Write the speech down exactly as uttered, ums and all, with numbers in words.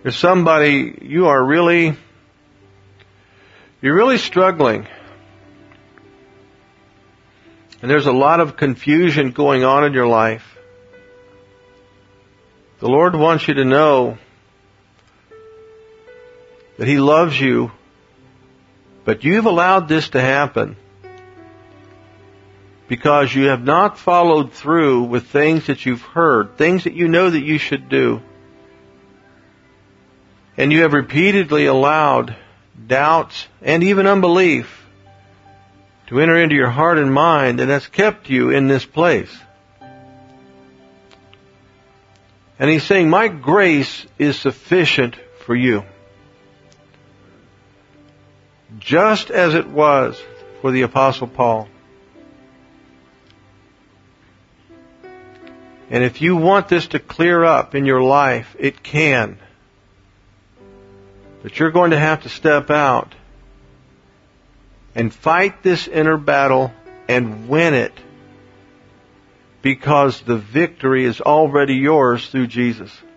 There's somebody, you are really, you're really struggling. And there's a lot of confusion going on in your life. The Lord wants you to know that He loves you, but you've allowed this to happen because you have not followed through with things that you've heard, things that you know that you should do. And you have repeatedly allowed doubts and even unbelief to enter into your heart and mind, and that's kept you in this place. And He's saying, my grace is sufficient for you. Just as it was for the Apostle Paul. And if you want this to clear up in your life, it can. But you're going to have to step out and fight this inner battle and win it, because the victory is already yours through Jesus.